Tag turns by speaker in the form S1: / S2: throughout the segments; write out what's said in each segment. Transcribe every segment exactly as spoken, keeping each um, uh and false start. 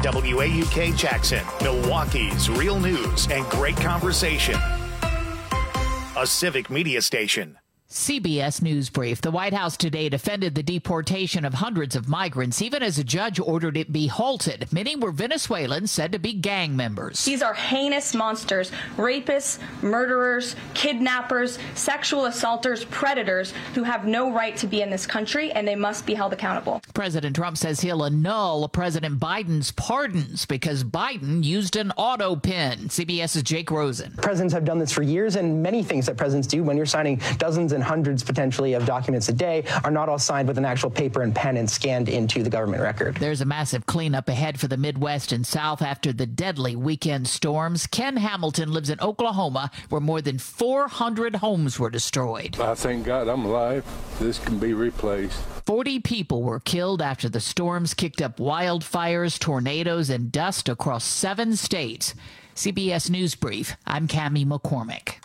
S1: W A U K Jackson, Milwaukee's real news and great conversation. A Civic Media station.
S2: C B S News Brief. The White House today defended the deportation of hundreds of migrants, even as a judge ordered it be halted. Many were Venezuelans said to be gang members.
S3: These are heinous monsters, rapists, murderers, kidnappers, sexual assaulters, predators who have no right to be in this country, and they must be held accountable.
S2: President Trump says he'll annul President Biden's pardons because Biden used an auto pen. CBS's Jake Rosen.
S4: Presidents have done this for years, and many things that presidents do when you're signing dozens and hundreds potentially of documents a day are not all signed with an actual paper and pen and scanned into the government record.
S2: There's a massive cleanup ahead for the Midwest and South after the deadly weekend storms. Ken Hamilton lives in Oklahoma, where more than four hundred homes were destroyed.
S5: I thank God I'm alive. This can be replaced.
S2: forty people were killed after the storms kicked up wildfires, tornadoes, and dust across seven states. C B S News Brief, I'm Cammie McCormick.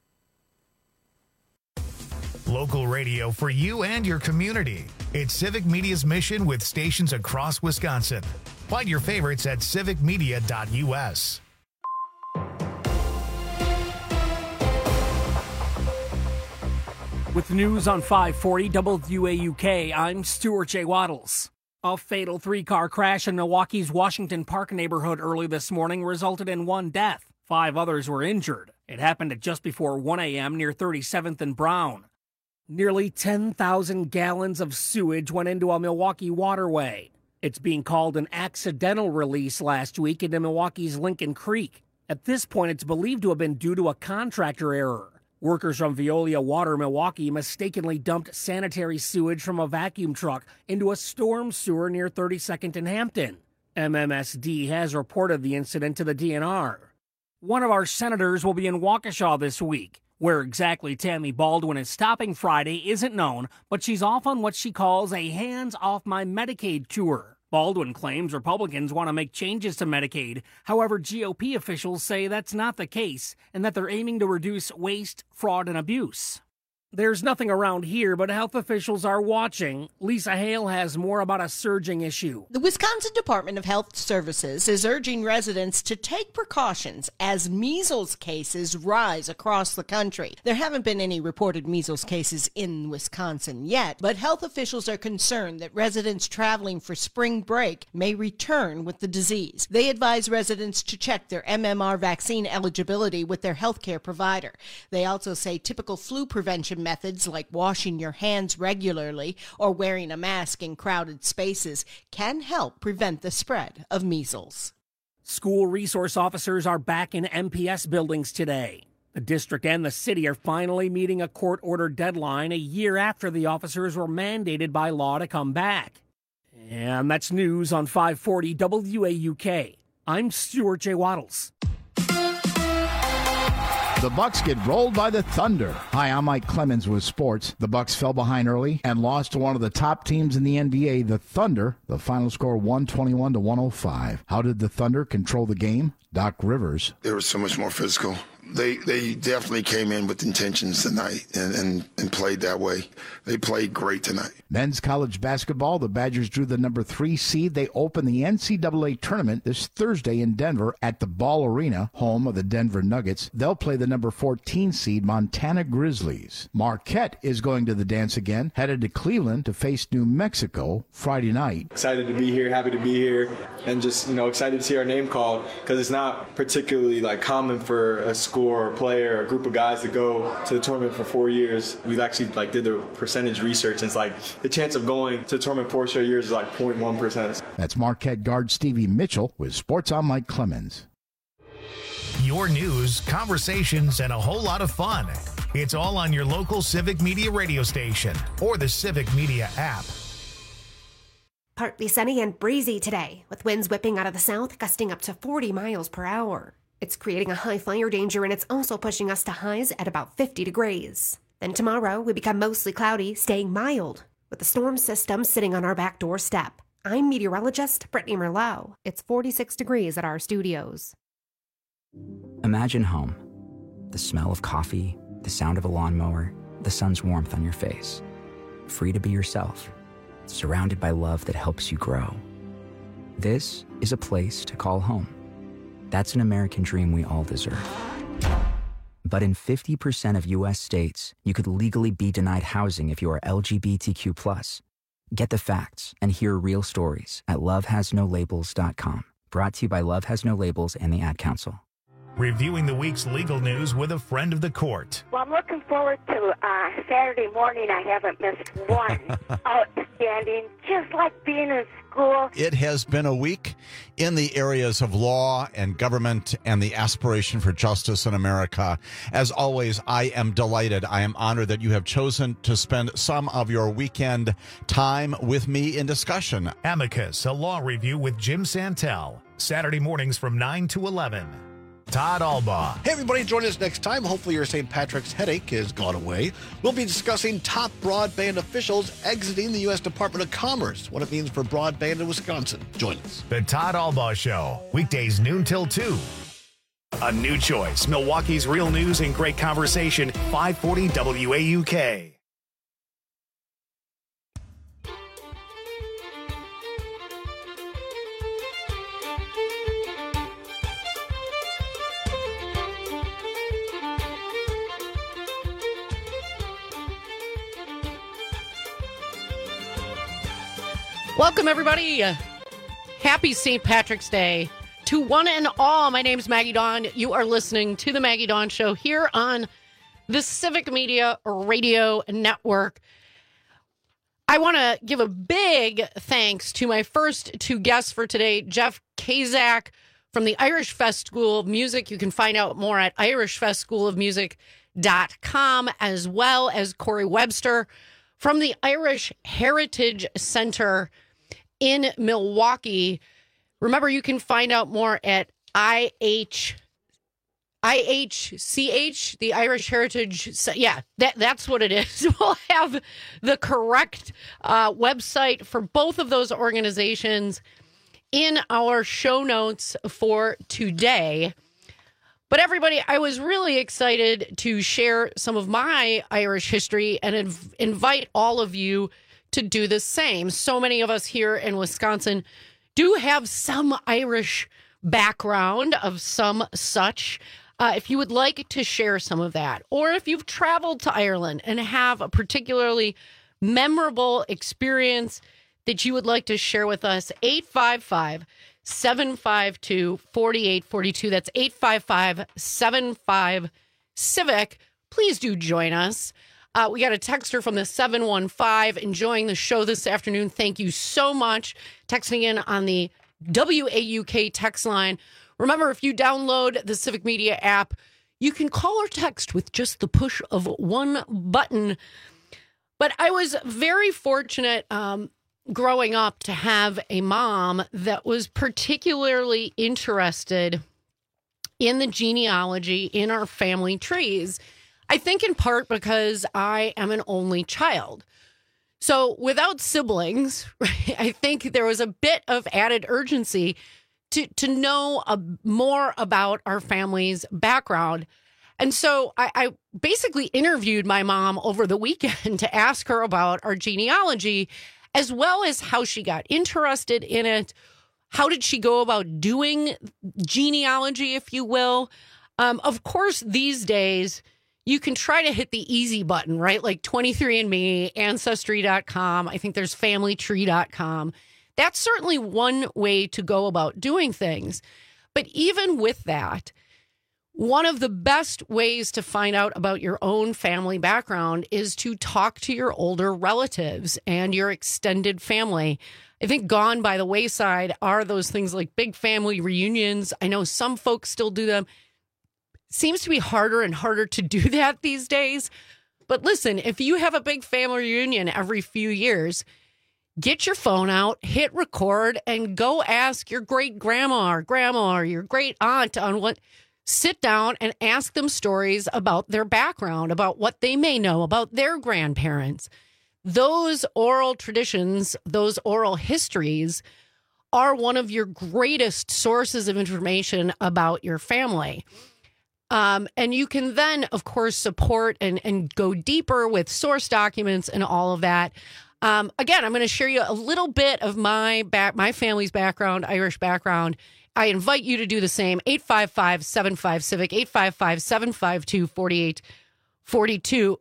S1: Local radio for you and your community. It's Civic Media's mission with stations across Wisconsin. Find your favorites at civic media dot u s.
S6: With news on five forty W A U K, I'm Stuart J. Waddles. A fatal three-car crash in Milwaukee's Washington Park neighborhood early this morning resulted in one death. Five others were injured. It happened at just before one a.m. near thirty-seventh and Brown. Nearly ten thousand gallons of sewage went into a Milwaukee waterway. It's being called an accidental release last week into Milwaukee's Lincoln Creek. At this point, it's believed to have been due to a contractor error. Workers from Veolia Water Milwaukee mistakenly dumped sanitary sewage from a vacuum truck into a storm sewer near thirty-second and Hampton. M M S D has reported the incident to the D N R. One of our senators will be in Waukesha this week. Where exactly Tammy Baldwin is stopping Friday isn't known, but she's off on what she calls a hands-off-my-Medicaid tour. Baldwin claims Republicans want to make changes to Medicaid. However, G O P officials say that's not the case and that they're aiming to reduce waste, fraud, and abuse. There's nothing around here, but health officials are watching. Lisa Hale has more about a surging issue.
S7: The Wisconsin Department of Health Services is urging residents to take precautions as measles cases rise across the country. There haven't been any reported measles cases in Wisconsin yet, but health officials are concerned that residents traveling for spring break may return with the disease. They advise residents to check their M M R vaccine eligibility with their healthcare provider. They also say typical flu prevention methods like washing your hands regularly or wearing a mask in crowded spaces can help prevent the spread of measles.
S6: School resource officers are back in M P S buildings today. The district and the city are finally meeting a court-ordered deadline a year after the officers were mandated by law to come back. And that's news on five forty W A U K. I'm Stuart J. Waddles.
S8: The Bucks get rolled by the Thunder. Hi, I'm Mike Clemens with sports. The Bucks fell behind early and lost to one of the top teams in the N B A, the Thunder. The final score one twenty-one to one oh five. How did the Thunder control the game? Doc Rivers.
S9: They were so much more physical. They they definitely came in with intentions tonight and, and, and played that way. They played great tonight.
S8: Men's college basketball, the Badgers drew the number three seed. They open the N C double A tournament this Thursday in Denver at the Ball Arena, home of the Denver Nuggets. They'll play the number fourteen seed Montana Grizzlies. Marquette is going to the dance again, headed to Cleveland to face New Mexico Friday night.
S10: Excited to be here, happy to be here, and just, you know, excited to see our name called because it's not particularly like common for a school or a player or a group of guys to go to the tournament for four years. We've actually like did the percentage research, and it's like the chance of going to the tournament four straight years is like zero point one percent.
S8: That's Marquette guard Stevie Mitchell with Sports on Mike Clemens.
S1: Your news, conversations, and a whole lot of fun. It's all on your local Civic Media radio station or the Civic Media app.
S11: Partly sunny and breezy today, with winds whipping out of the south, gusting up to forty miles per hour. It's creating a high fire danger, and it's also pushing us to highs at about fifty degrees. Then tomorrow, we become mostly cloudy, staying mild, with the storm system sitting on our back doorstep. I'm meteorologist Brittany Merlot. It's forty-six degrees at our studios.
S12: Imagine home. The smell of coffee, the sound of a lawnmower, the sun's warmth on your face. Free to be yourself, surrounded by love that helps you grow. This is a place to call home. That's an American dream we all deserve. But in fifty percent of U S states, you could legally be denied housing if you are L G B T Q plus. Get the facts and hear real stories at love has no labels dot com. Brought to you by Love Has No Labels and the Ad Council.
S1: Reviewing the week's legal news with a friend of the court.
S13: Well, I'm looking forward to uh, Saturday morning. I haven't missed one. Outstanding. Just like being in school.
S14: It has been a week in the areas of law and government and the aspiration for justice in America. As always, I am delighted. I am honored that you have chosen to spend some of your weekend time with me in discussion.
S1: Amicus, a law review with Jim Santel. Saturday mornings from nine to eleven. Todd Albaugh.
S15: Hey, everybody, join us next time. Hopefully your Saint Patrick's headache has gone away. We'll be discussing top broadband officials exiting the U S Department of Commerce, what it means for broadband in Wisconsin. Join us.
S1: The Todd Albaugh Show, weekdays noon till two. A new choice, Milwaukee's real news and great conversation, five forty W A U K.
S16: Welcome, everybody. Happy Saint Patrick's Day to one and all. My name's Maggie Dawn. You are listening to the Maggie Dawn Show here on the Civic Media Radio Network. I want to give a big thanks to my first two guests for today, Jeff Kazak from the Irish Fest School of Music. You can find out more at irish fest school of music dot com, as well as Corey Webster from the Irish Heritage Center in Milwaukee. Remember, you can find out more at I H, I H C H, the Irish Heritage. Yeah, that, that's what it is. We'll have the correct uh, website for both of those organizations in our show notes for today. But everybody, I was really excited to share some of my Irish history and inv- invite all of you to do the same. So many of us here in Wisconsin do have some Irish background of some such. Uh, if you would like to share some of that, or if you've traveled to Ireland and have a particularly memorable experience that you would like to share with us, eight five five, seven five two, four eight four two. That's eight five five, seven five, CIVIC. Please do join us. Uh, we got a texter from the seven one five enjoying the show this afternoon. Thank you so much. Texting in on the W A U K text line. Remember, if you download the Civic Media app, you can call or text with just the push of one button. But I was very fortunate um, growing up to have a mom that was particularly interested in the genealogy in our family trees. I think in part because I am an only child. So without siblings, right, I think there was a bit of added urgency to, to know a, more about our family's background. And so I, I basically interviewed my mom over the weekend to ask her about our genealogy, as well as how she got interested in it. How did she go about doing genealogy, if you will? Um, of course, these days, you can try to hit the easy button, right? Like twenty-three and me, Ancestry dot com. I think there's Family Tree dot com. That's certainly one way to go about doing things. But even with that, one of the best ways to find out about your own family background is to talk to your older relatives and your extended family. I think gone by the wayside are those things like big family reunions. I know some folks still do them. Seems to be harder and harder to do that these days. But listen, if you have a big family reunion every few years, get your phone out, hit record, and go ask your great grandma or grandma or your great aunt on what. Sit down and ask them stories about their background, about what they may know about their grandparents. Those oral traditions, those oral histories are one of your greatest sources of information about your family. Um, and you can then, of course, support and, and go deeper with source documents and all of that. Um, again, I'm going to share you a little bit of my back, my family's background, Irish background. I invite you to do the same. eight five five, seven five, civic, eight five five, seven five two, four eight four two.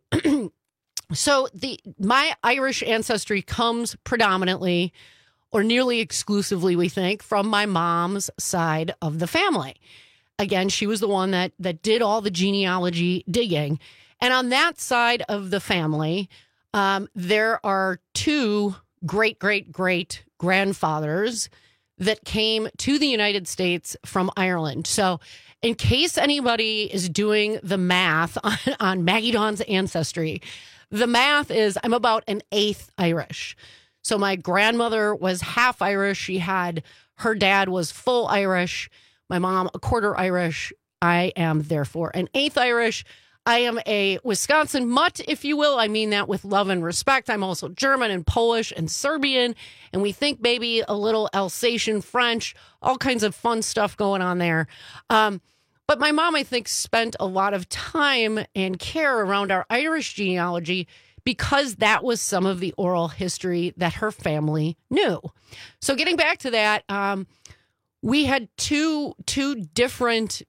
S16: So the my Irish ancestry comes predominantly or nearly exclusively, we think, from my mom's side of the family. Again, she was the one that that did all the genealogy digging. And on that side of the family, um, there are two great, great, great grandfathers that came to the United States from Ireland. So in case anybody is doing the math on, on Maggie Dawn's ancestry, the math is I'm about an eighth Irish. So my grandmother was half Irish. She had, her dad was full Irish. My mom, a quarter Irish. I am therefore an eighth Irish. I am a Wisconsin mutt, if you will. I mean that with love and respect. I'm also German and Polish and Serbian. And we think maybe a little Alsatian, French, all kinds of fun stuff going on there. Um, but my mom, I think, spent a lot of time and care around our Irish genealogy because that was some of the oral history that her family knew. So getting back to that, um, we had two two different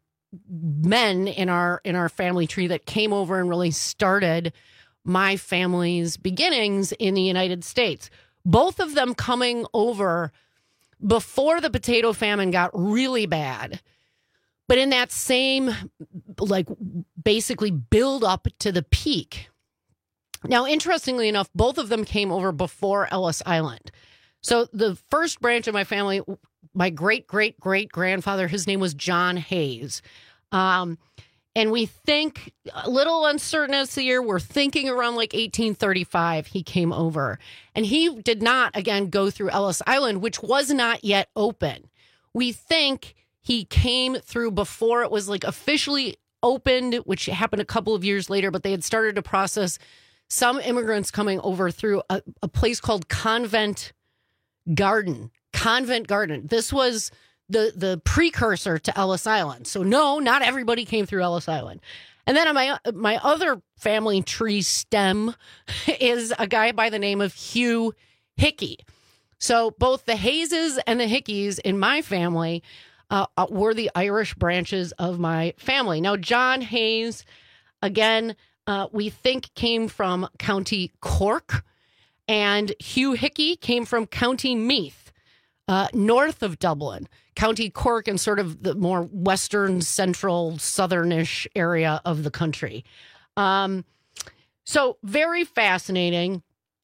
S16: men in our in our family tree that came over and really started my family's beginnings in the United States. Both of them coming over before the potato famine got really bad. But in that same, like, basically build up to the peak. Now, interestingly enough, both of them came over before Ellis Island. So the first branch of my family, my great, great, great grandfather, his name was John Hayes. Um, and we think, a little uncertain as to the year, we're thinking around like eighteen thirty-five, he came over. And he did not, again, go through Ellis Island, which was not yet open. We think he came through before it was like officially opened, which happened a couple of years later, but they had started to process some immigrants coming over through a, a place called Convent Garden. Convent Garden. This was the the precursor to Ellis Island. So no, not everybody came through Ellis Island. And then on my my other family tree stem is a guy by the name of Hugh Hickey. So both the Hayeses and the Hickeys in my family uh, were the Irish branches of my family. Now, John Hayes, again, uh, we think came from County Cork, and Hugh Hickey came from County Meath, uh, north of Dublin. County Cork and sort of the more western, central, southernish area of the country. Um, so very fascinating,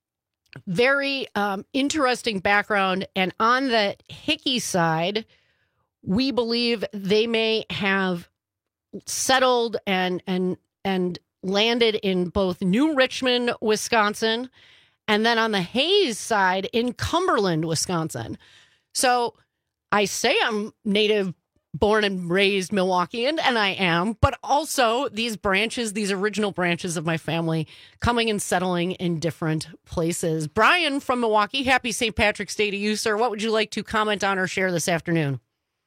S16: very um, interesting background. And on the Hickey side, we believe they may have settled and and and landed in both New Richmond, Wisconsin, and then on the Hayes side in Cumberland, Wisconsin. So I say I'm native born and raised Milwaukeean, and I am, but also these branches, these original branches of my family coming and settling in different places. Brian from Milwaukee, happy Saint Patrick's Day to you, sir. What would you like to comment on or share this afternoon?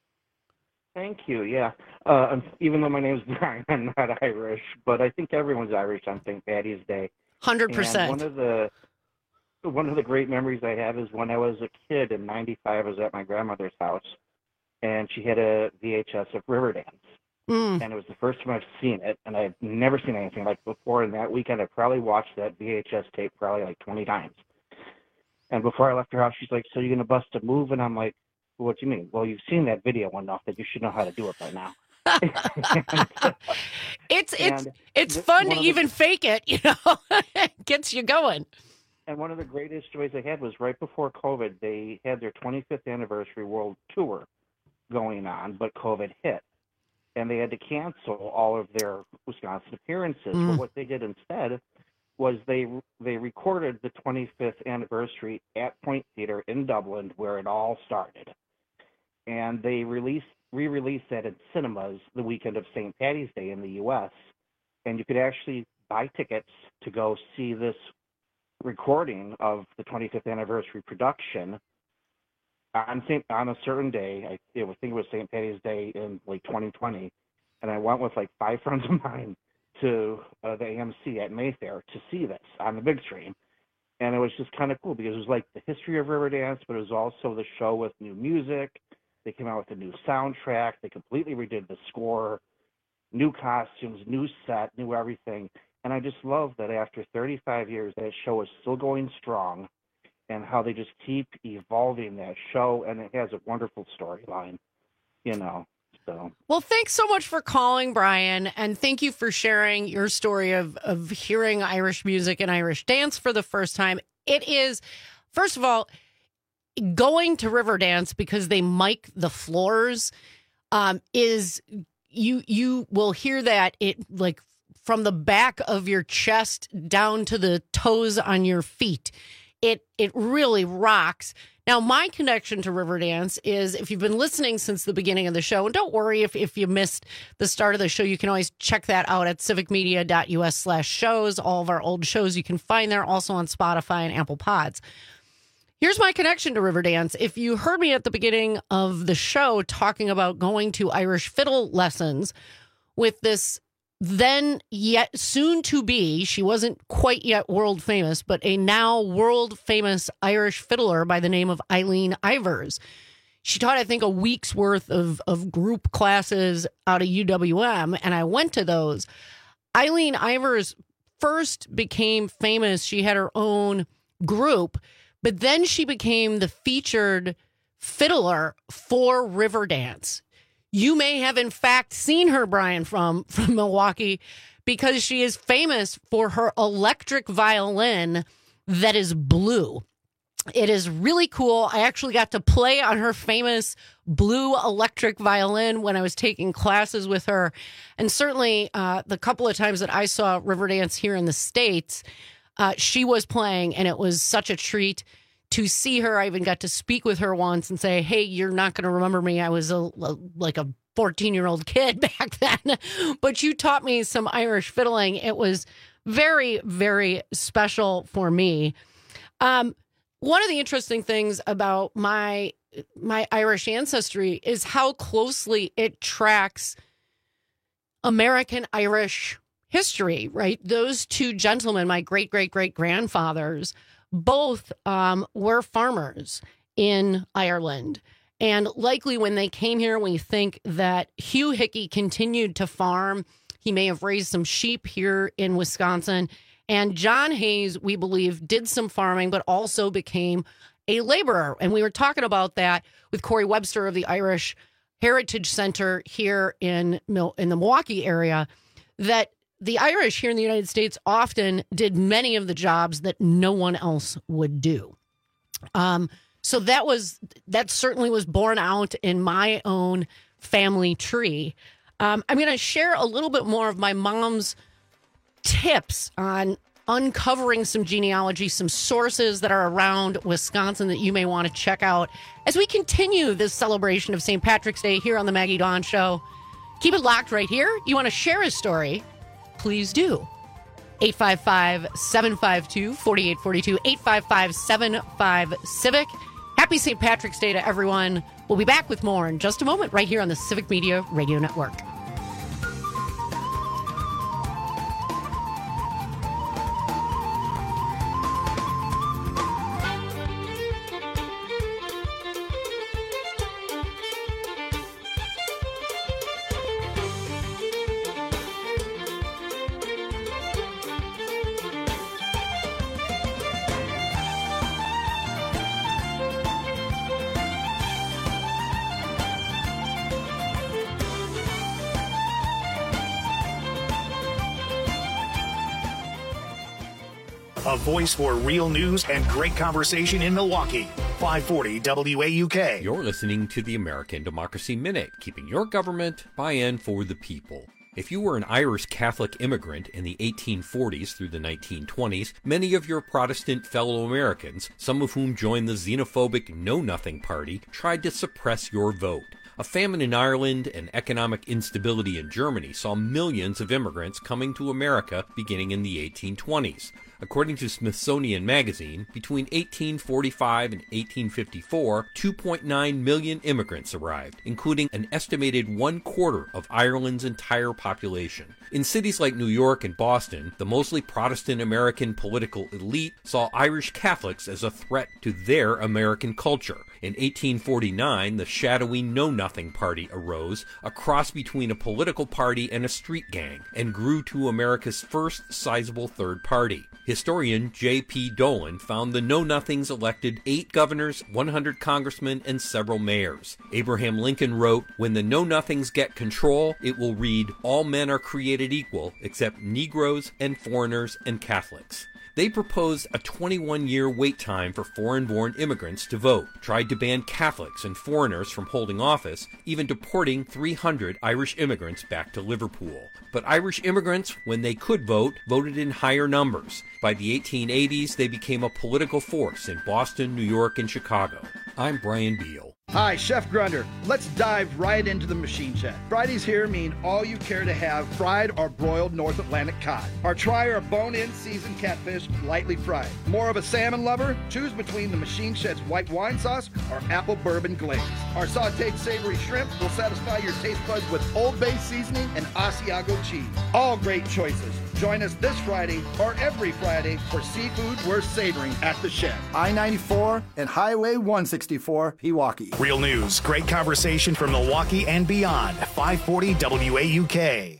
S17: Thank you. Yeah. Uh, even though my name is Brian, I'm not Irish, but I think everyone's Irish on Saint Patty's Day.
S16: one hundred percent.
S17: And one of the One of the great memories I have is when I was a kid in ninety-five, I was at my grandmother's house, and she had a V H S of Riverdance.
S16: Mm.
S17: And it was the first time I've seen it, and I've never seen anything like before. And that weekend, I probably watched that V H S tape probably like twenty times. And before I left her house, she's like, "So you're going to bust a move?" And I'm like, "What do you mean?" "Well, you've seen that video enough that you should know how to do it by now."
S16: it's it's it's fun to even the, fake it, you know. It gets you going.
S17: And one of the greatest joys I had was right before COVID, they had their twenty-fifth anniversary world tour going on, but COVID hit. And they had to cancel all of their Wisconsin appearances.
S16: Mm.
S17: But what they did instead was they they recorded the twenty-fifth anniversary at Point Theatre in Dublin, where it all started. And they released re-released that in cinemas the weekend of Saint Patty's Day in the U S. And you could actually buy tickets to go see this recording of the twenty-fifth anniversary production on Saint on a certain day. I, I think it was Saint Patty's Day in like twenty twenty, and I went with like five friends of mine to uh, the A M C at Mayfair to see this on the big screen. And it was just kind of cool because it was like the history of Riverdance, but it was also the show with new music. They came out with a new soundtrack. They completely redid the score, new costumes, new set, new everything. And I just love that after thirty-five years, that show is still going strong, and how they just keep evolving that show, and it has a wonderful storyline, you know. So.
S16: Well, thanks so much for calling, Brian, and thank you for sharing your story of, of hearing Irish music and Irish dance for the first time. It is, first of all, going to Riverdance because they mic the floors um, is, you you will hear that it like from the back of your chest down to the toes on your feet. It it really rocks. Now, my connection to Riverdance is, if you've been listening since the beginning of the show, and don't worry if, if you missed the start of the show, you can always check that out at civicmedia.us slash shows. All of our old shows you can find there, also on Spotify and Apple Pods. Here's my connection to Riverdance. If you heard me at the beginning of the show talking about going to Irish fiddle lessons with this then yet soon to be, she wasn't quite yet world famous, but a now world famous Irish fiddler by the name of Eileen Ivers. She taught, I think, a week's worth of, of group classes out of U W M, and I went to those. Eileen Ivers first became famous. She had her own group, but then she became the featured fiddler for Riverdance. You may have, in fact, seen her, Brian, from, from Milwaukee, because she is famous for her electric violin that is blue. It is really cool. I actually got to play on her famous blue electric violin when I was taking classes with her. And certainly uh, the couple of times that I saw Riverdance here in the States, uh, she was playing, and it was such a treat to see her. I even got to speak with her once and say, hey, you're not going to remember me. I was a, a like a fourteen-year-old kid back then, but you taught me some Irish fiddling. It was very, very special for me. Um, one of the interesting things about my my Irish ancestry is how closely it tracks American Irish history, right? Those two gentlemen, my great-great-great-grandfathers, both um, were farmers in Ireland. And likely when they came here, we think that Hugh Hickey continued to farm. He may have raised some sheep here in Wisconsin. And John Hayes, we believe, did some farming, but also became a laborer. And we were talking about that with Corey Webster of the Irish Heritage Center here in, in the Milwaukee area, that the Irish here in the United States often did many of the jobs that no one else would do. Um, so that was that certainly was borne out in my own family tree. Um, I'm going to share a little bit more of my mom's tips on uncovering some genealogy, some sources that are around Wisconsin that you may want to check out as we continue this celebration of Saint Patrick's Day here on the Maggie Dawn Show. Keep it locked right here. You want to share a story? Please do. eight five five, seven five two, four eight four two, eight five five, seven five, Civic. Happy Saint Patrick's Day to everyone. We'll be back with more in just a moment right here on the Civic Media Radio Network.
S1: A voice for real news and great conversation in Milwaukee. five forty W A U K.
S18: You're listening to the American Democracy Minute, keeping your government by and for the people. If you were an Irish Catholic immigrant in the eighteen forties through the nineteen twenties, many of your Protestant fellow Americans, some of whom joined the xenophobic Know-Nothing Party, tried to suppress your vote. A famine in Ireland and economic instability in Germany saw millions of immigrants coming to America beginning in the eighteen twenties. According to Smithsonian Magazine, between eighteen forty-five and eighteen fifty-four, two point nine million immigrants arrived, including an estimated one quarter of Ireland's entire population. In cities like New York and Boston, the mostly Protestant American political elite saw Irish Catholics as a threat to their American culture. In eighteen forty-nine, the shadowy Know Nothing Party arose, a cross between a political party and a street gang, and grew to America's first sizable third party. Historian J P Dolan found the Know Nothings elected eight governors, one hundred congressmen, and several mayors. Abraham Lincoln wrote, "When the Know Nothings get control, it will read, 'All men are created equal, except Negroes and foreigners and Catholics.'" They proposed a twenty-one year wait time for foreign-born immigrants to vote, tried to ban Catholics and foreigners from holding office, even deporting three hundred Irish immigrants back to Liverpool. But Irish immigrants, when they could vote, voted in higher numbers. By the eighteen eighties, they became a political force in Boston, New York, and Chicago. I'm Brian Beal.
S19: Hi, Chef Grunder. Let's dive right into the machine shed. Fridays here mean all you care to have fried or broiled North Atlantic cod. Or try our bone-in seasoned catfish lightly fried. More of a salmon lover? Choose between the machine shed's white wine sauce or apple bourbon glaze. Our sauteed savory shrimp will satisfy your taste buds with Old Bay seasoning and Asiago cheese. All great choices. Join us this Friday or every Friday for seafood worth savoring at the shed.
S20: I ninety-four and Highway one sixty-four, Pewaukee.
S1: Real news, great conversation from Milwaukee and beyond. five forty W A U K.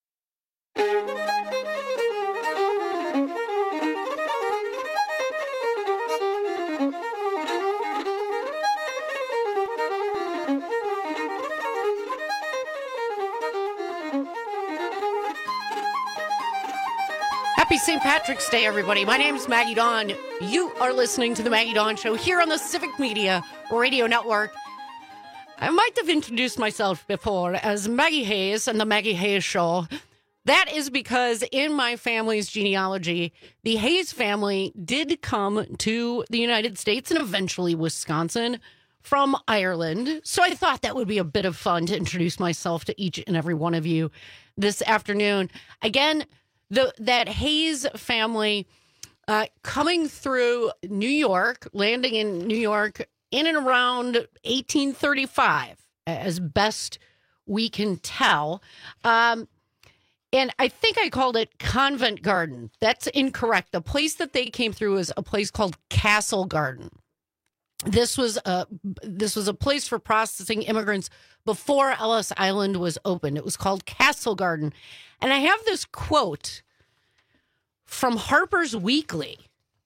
S16: Happy Saint Patrick's Day, everybody. My name is Maggie Dawn. You are listening to The Maggie Dawn Show here on the Civic Media Radio Network. I might have introduced myself before as Maggie Hayes and The Maggie Hayes Show. That is because in my family's genealogy, the Hayes family did come to the United States and eventually Wisconsin from Ireland. So I thought that would be a bit of fun to introduce myself to each and every one of you this afternoon. Again, The, that Hayes family uh, coming through New York, landing in New York in and around eighteen thirty-five, as best we can tell. Um, and I think I called it Convent Garden. That's incorrect. The place that they came through was a place called Castle Garden. This was a this was a place for processing immigrants before Ellis Island was opened. It was called Castle Garden. And I have this quote from Harper's Weekly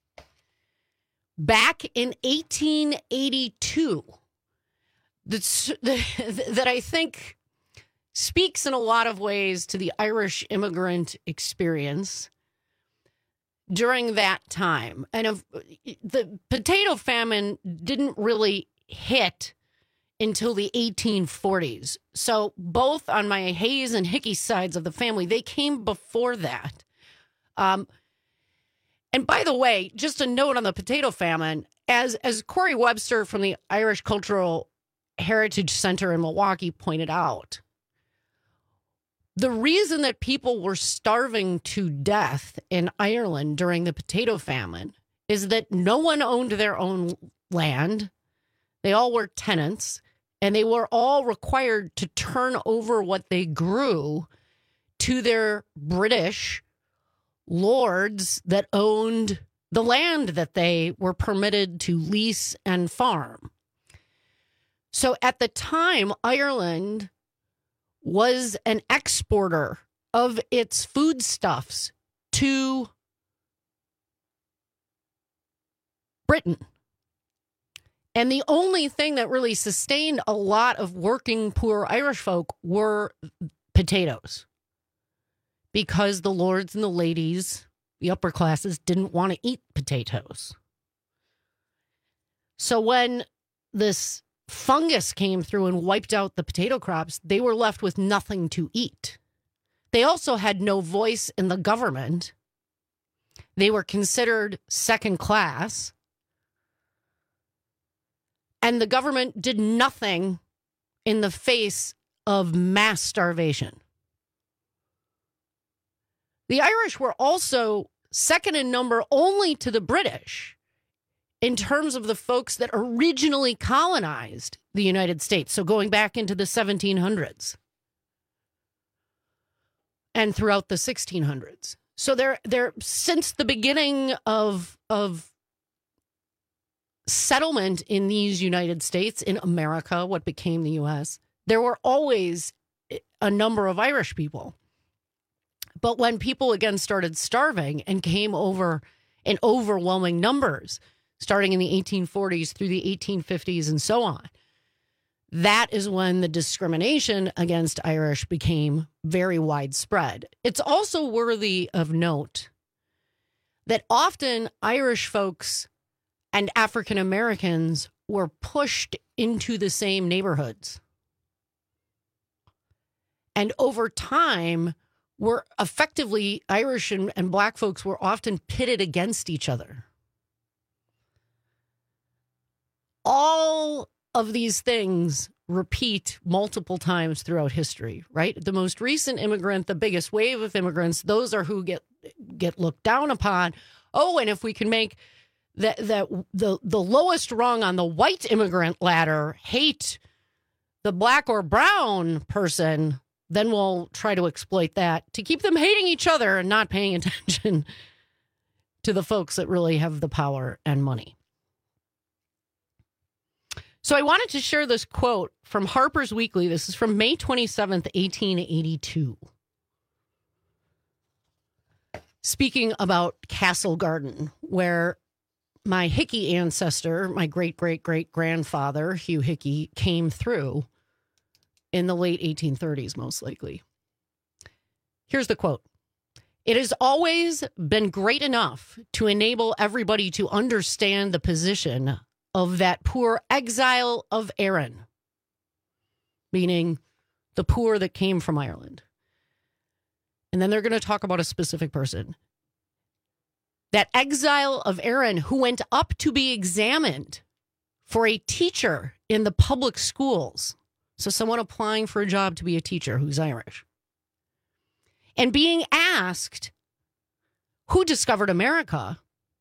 S16: back in eighteen eighty-two that's, that I think speaks in a lot of ways to the Irish immigrant experience during that time. And if, the potato famine didn't really hit until the eighteen forties. So both on my Hayes and Hickey sides of the family, they came before that. Um, and by the way, just a note on the potato famine, as, as Corey Webster from the Irish Cultural Heritage Center in Milwaukee pointed out, the reason that people were starving to death in Ireland during the potato famine is that no one owned their own land. They all were tenants. And they were all required to turn over what they grew to their British lords that owned the land that they were permitted to lease and farm. So at the time, Ireland was an exporter of its foodstuffs to Britain. And the only thing that really sustained a lot of working poor Irish folk were potatoes. Because the lords and the ladies, the upper classes, didn't want to eat potatoes. So when this fungus came through and wiped out the potato crops, they were left with nothing to eat. They also had no voice in the government. They were considered second class. And the government did nothing in the face of mass starvation. The Irish were also second in number only to the British in terms of the folks that originally colonized the United States. So going back into the seventeen hundreds and throughout the sixteen hundreds. So they're, they're since the beginning of, of settlement in these United States, in America, what became the U S, there were always a number of Irish people. But when people again started starving and came over in overwhelming numbers, starting in the eighteen forties through the eighteen fifties and so on, that is when the discrimination against Irish became very widespread. It's also worthy of note that often Irish folks and African Americans were pushed into the same neighborhoods. And over time, were effectively Irish and, and Black folks were often pitted against each other. All of these things repeat multiple times throughout history, right? The most recent immigrant, the biggest wave of immigrants, those are who get get looked down upon. Oh, and if we can make that that the the lowest rung on the white immigrant ladder hate the Black or brown person, then we'll try to exploit that to keep them hating each other and not paying attention to the folks that really have the power and money. So I wanted to share this quote from Harper's Weekly. This is from May twenty-seventh, eighteen eighty-two. Speaking about Castle Garden, where my Hickey ancestor, my great-great-great-grandfather, Hugh Hickey, came through in the late eighteen thirties, most likely. Here's the quote. "It has always been great enough to enable everybody to understand the position of that poor exile of Erin," meaning the poor that came from Ireland. And then they're going to talk about a specific person. "That exile of Erin who went up to be examined for a teacher in the public schools." So someone applying for a job to be a teacher who's Irish. "And being asked who discovered America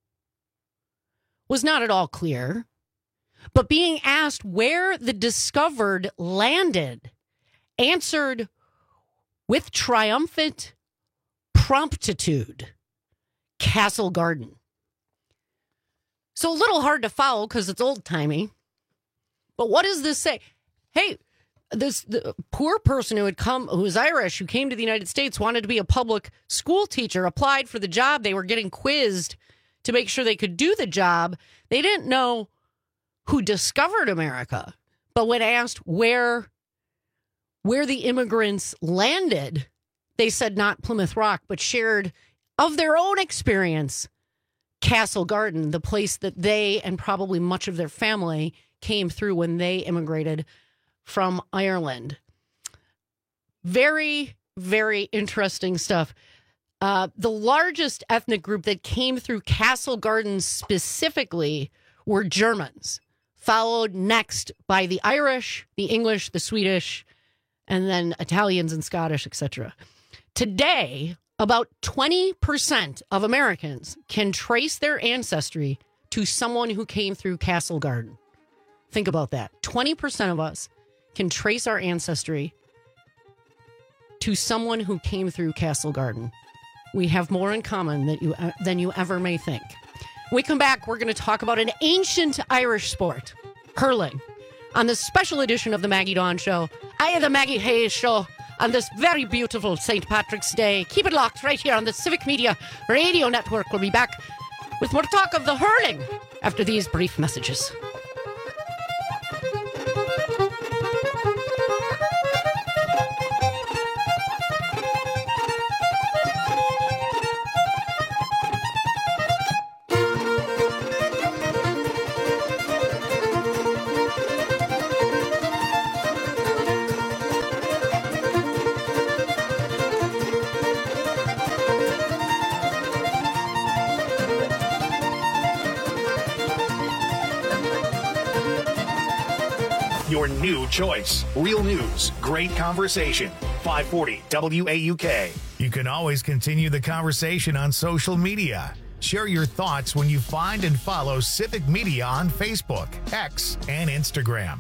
S16: was not at all clear, but being asked where the discovered landed, answered with triumphant promptitude, Castle Garden." So a little hard to follow because it's old-timey. But what does this say? Hey, this the poor person who had come, who was Irish, who came to the United States, wanted to be a public school teacher, applied for the job. They were getting quizzed to make sure they could do the job. They didn't know who discovered America. But when asked where, where the immigrants landed, they said not Plymouth Rock, but shared of their own experience Castle Garden, the place that they and probably much of their family came through when they immigrated from Ireland. Very, very interesting stuff. Uh, the largest ethnic group that came through Castle Garden specifically were Germans, followed next by the Irish, the English, the Swedish, and then Italians and Scottish, et cetera. Today, about twenty percent of Americans can trace their ancestry to someone who came through Castle Garden. Think about that. twenty percent of us can trace our ancestry to someone who came through Castle Garden. We have more in common than you, uh, than you ever may think. When we come back, we're going to talk about an ancient Irish sport, hurling, on this special edition of the Maggie Dawn Show. I am the Maggie Hayes Show on this very beautiful Saint Patrick's Day. Keep it locked right here on the Civic Media Radio Network. We'll be back with more talk of the hurling after these brief messages.
S1: Your new choice. Real news, great conversation. five forty W A U K. You can always continue the conversation on social media. Share your thoughts when you find and follow Civic Media on Facebook, X, and Instagram.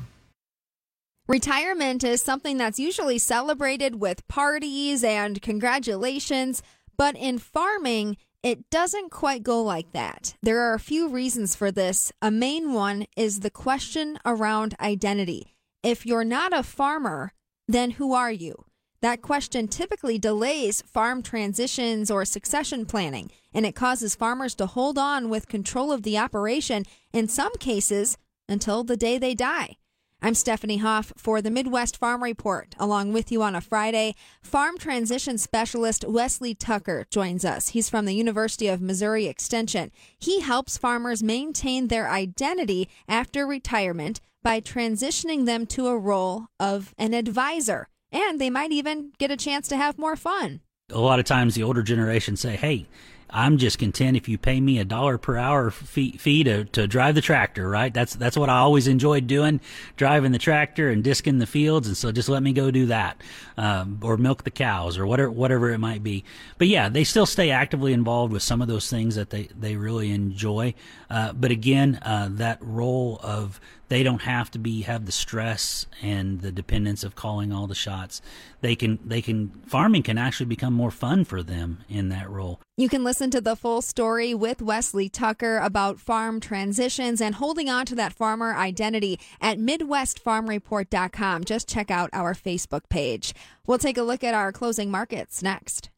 S21: Retirement is something that's usually celebrated with parties and congratulations, but in farming, it doesn't quite go like that. There are a few reasons for this. A main one is the question around identity. If you're not a farmer, then who are you? That question typically delays farm transitions or succession planning, and it causes farmers to hold on with control of the operation, in some cases, until the day they die. I'm Stephanie Hoff for the Midwest Farm Report. Along with you on a Friday, farm transition specialist Wesley Tucker joins us. He's from the University of Missouri Extension. He helps farmers maintain their identity after retirement by transitioning them to a role of an advisor. And they might even get a chance to have more fun.
S22: A lot of times the older generation say, hey, I'm just content if you pay me a dollar per hour fee, fee to, to drive the tractor, right? That's that's what I always enjoyed doing, driving the tractor and disking the fields. And so just let me go do that, um, or milk the cows or whatever whatever it might be. But yeah, they still stay actively involved with some of those things that they, they really enjoy. Uh, but again, uh, that role of they don't have to be have the stress and the dependence of calling all the shots. They can they can farming can actually become more fun for them in that role.
S21: You can listen to the full story with Wesley Tucker about farm transitions and holding on to that farmer identity at Midwest Farm Report dot com. Just check out our Facebook page. We'll take a look at our closing markets next.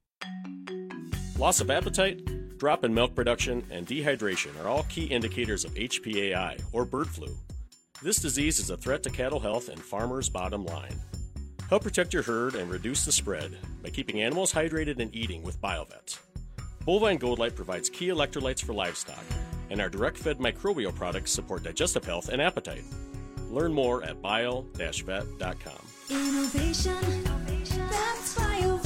S23: Loss of appetite, drop in milk production, and dehydration are all key indicators of H P A I, or bird flu. This disease is a threat to cattle health and farmers' bottom line. Help protect your herd and reduce the spread by keeping animals hydrated and eating with BioVet. Bovine Gold Light provides key electrolytes for livestock, and our direct-fed microbial products support digestive health and appetite. Learn more at bio dash vet dot com.
S21: Innovation, that's BioVet.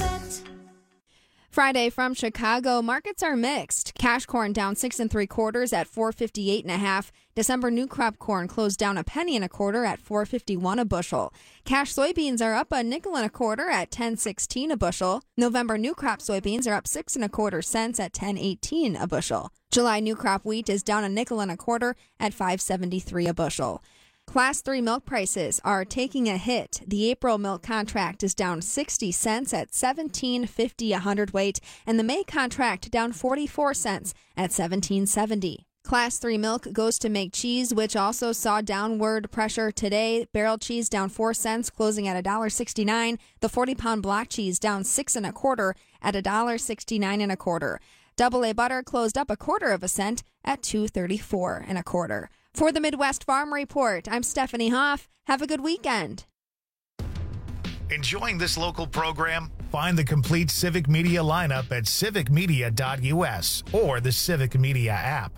S21: Friday from Chicago, markets are mixed. Cash corn down six and three quarters at four fifty-eight and a half. December new crop corn closed down a penny and a quarter at four fifty-one a bushel. Cash soybeans are up a nickel and a quarter at ten sixteen a bushel. November new crop soybeans are up six and a quarter cents at ten eighteen a bushel. July new crop wheat is down a nickel and a quarter at five seventy-three a bushel. Class three milk prices are taking a hit. The April milk contract is down sixty cents at seventeen fifty a hundredweight, and the May contract down forty-four cents at seventeen seventy. Class three milk goes to make cheese, which also saw downward pressure today. Barrel cheese down four cents, closing at one dollar sixty-nine. The forty-pound block cheese down six and a quarter at one dollar sixty-nine and a quarter. Double A butter closed up a quarter of a cent at two thirty-four and a quarter. For the Midwest Farm Report, I'm Stephanie Hoff. Have a good weekend.
S1: Enjoying this local program? Find the complete Civic Media lineup at civic media dot u s or the Civic Media app.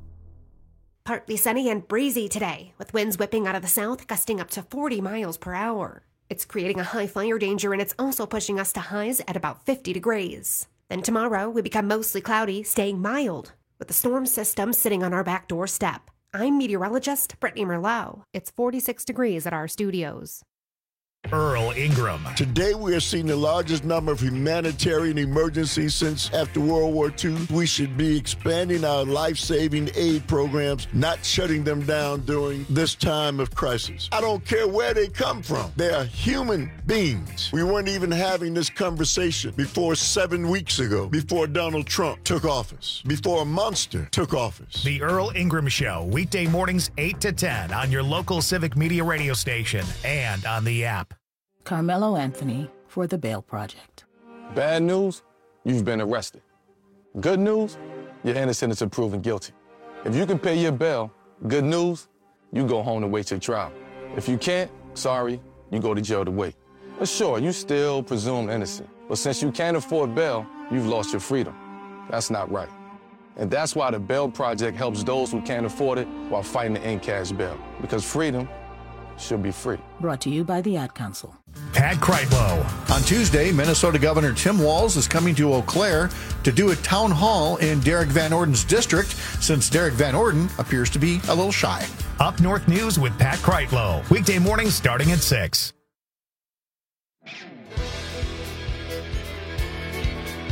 S11: Partly sunny and breezy today, with winds whipping out of the south, gusting up to forty miles per hour. It's creating a high fire danger, and it's also pushing us to highs at about fifty degrees. Then tomorrow, we become mostly cloudy, staying mild, with the storm system sitting on our back doorstep. I'm meteorologist Brittany Merlot. It's forty-six degrees at our studios.
S1: Earl Ingram.
S24: Today we are seeing the largest number of humanitarian emergencies since after World War Two. We should be expanding our life-saving aid programs, not shutting them down during this time of crisis. I don't care where they come from. They are human beings. We weren't even having this conversation before seven weeks ago, before Donald Trump took office, before a monster took office.
S1: The Earl Ingram Show, weekday mornings eight to ten on your local Civic Media radio station and on the app.
S25: Carmelo Anthony for the Bail Project.
S26: Bad news, you've been arrested. Good news, you're innocent until proven guilty. If you can pay your bail, good news, you go home to wait your trial. If you can't, sorry, you go to jail to wait. But sure, you still presume innocent. But since you can't afford bail, you've lost your freedom. That's not right. And that's why the Bail Project helps those who can't afford it while fighting to end cash bail. Because freedom should be free.
S25: Brought to you by the Ad Council.
S1: Pat Kreitlow.
S27: On Tuesday, Minnesota Governor Tim Walz is coming to Eau Claire to do a town hall in Derek Van Orden's district, since Derek Van Orden appears to be a little shy.
S1: Up North News with Pat Kreitlow. Weekday mornings starting at six.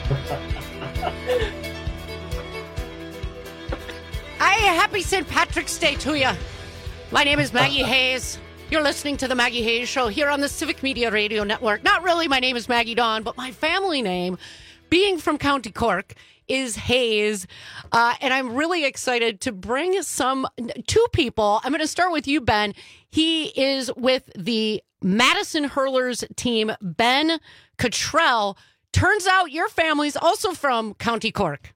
S16: Hi, happy Saint Patrick's Day to you. My name is Maggie Hayes. You're listening to the Maggie Hayes Show here on the Civic Media Radio Network. Not really, my name is Maggie Dawn, but my family name, being from County Cork, is Hayes. Uh, and I'm really excited to bring some, two people. I'm going to start with you, Ben. He is with the Madison Hurlers team, Ben Cottrell. Turns out your family's also from County Cork.